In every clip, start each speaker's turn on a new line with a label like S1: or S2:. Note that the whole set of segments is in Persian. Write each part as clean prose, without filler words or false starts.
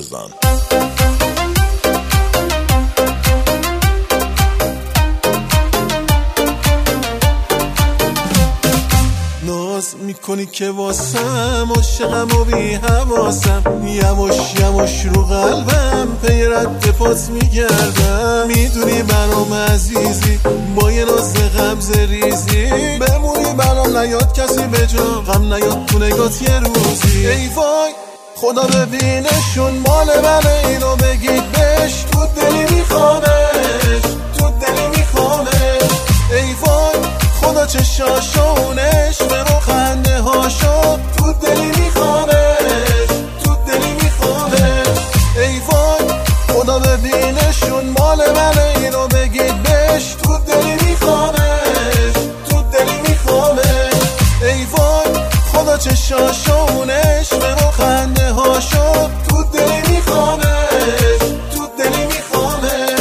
S1: بزن. ناز میکنی که واسم عاشقم و بی حواسم، یموش یموش رو قلبم پی رد پات میگردم. میدونی برام عزیزی با یه ناز غمز ریزی، بمونی برام نیاد کسی به جا، غم نیاد تو نگات یه روزی. ای وای خدا ببینشون مال منه، اینو بگید بهش تو دلی میخوامش، تو دلی میخوامش. ای وای خدا چشاشونش برو خنده هاشو تو دلی میخوامش، تو دلی میخوامش. ای وای خدا ببینشون مال منه، اینو بگید بهش تو دلی میخوامش، تو دلی میخوامش. ای وای خدا چشاشونش برو خنده هاشو تو دلی میخوامش، تو دلی میخوامش.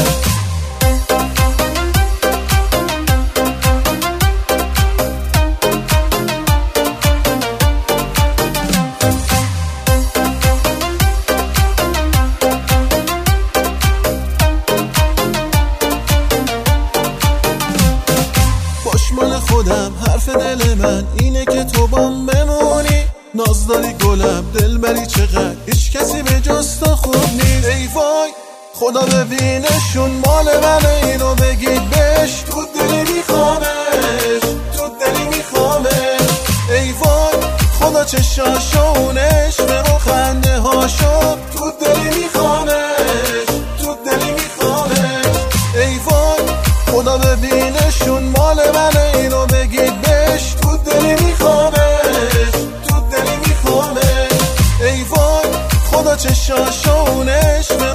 S1: مال خودم حرف دل من اینه که تو بام بمونی، ناز داری گلم دل بری چقدر هیچ کسی به جز تو خوب نیست. ای وای خدا ببینشون مال منه، اینو بگید بهش تو دلی میخوامش، تو دلی میخوامش. ای وای خدا چشاشونش برو خنده هاشو تو دلی میخوامش، تو دلی میخوامش. ای وای خدا ببینشون مال منه، اینو بگید بهش تو دلی میخوامش، تو دلی میخوامش. ای وای خدا چشاشونش